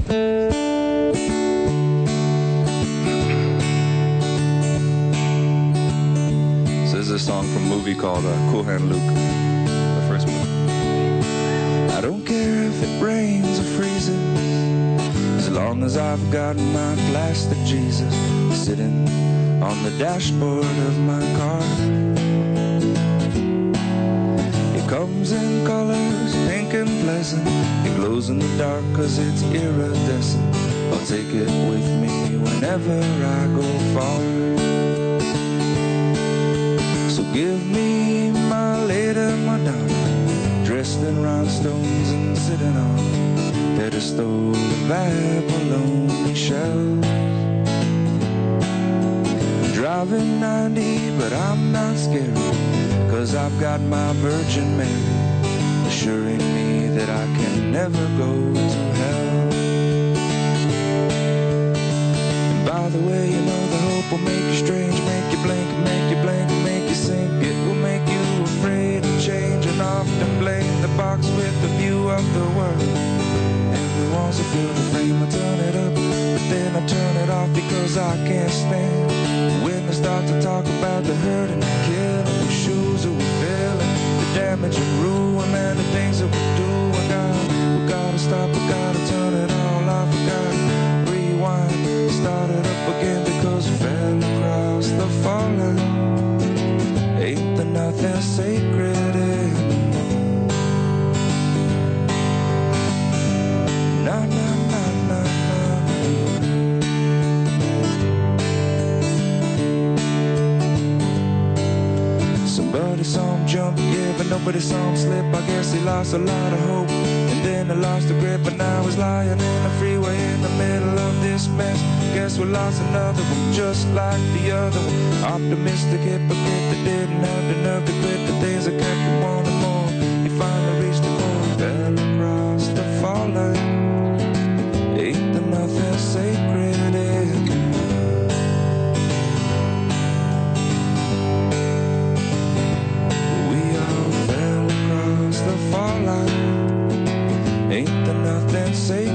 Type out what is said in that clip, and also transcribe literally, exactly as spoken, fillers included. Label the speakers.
Speaker 1: So this is a song from a movie called uh, Cool Hand Luke, the first movie. I don't care if it rains or freezes, as long as I've got my plastic Jesus sitting on the dashboard of my car. It comes in colors, pink and pleasant. It glows in the dark cause it's iridescent. I'll take it with me whenever I go far. So give me my Lady Madonna, dressed in rhinestones and sitting on a pedestal of abalone shells. Driving ninety, but I'm not scared, cause I've got my Virgin Mary assuring me that I can never go to hell. And by the way, you know the hope will make you strange, make you blink, make you blank, make you sink. It will make you afraid of change and often blame the box with the view of the world. And the walls will fill the frame, I turn it up, but then I turn it off because I can't stand when they start to talk about the hurt and the killing, the shoes that we're filling, the damage and ruin, and the things that we do. I got, we gotta stop, we gotta turn it all off, we gotta rewind, start it up again because we fell across the fallen. Ain't there nothing sacred anymore? Nah, nah, nah, nah, nah. Somebody saw him jump, yeah, but nobody saw him slip. I guess he lost a lot of hope, and then he lost the grip, and now he's lying in the freeway in the middle of this mess. Guess we lost another one, just like the other one. Optimistic hypocrite that didn't have the nerve to quit the things that kept him wanting more. He finally reached the goal, fell across the fallen. Ain't there nothing sacred anymore? We all fell across the fallen. Ain't there nothing sacred?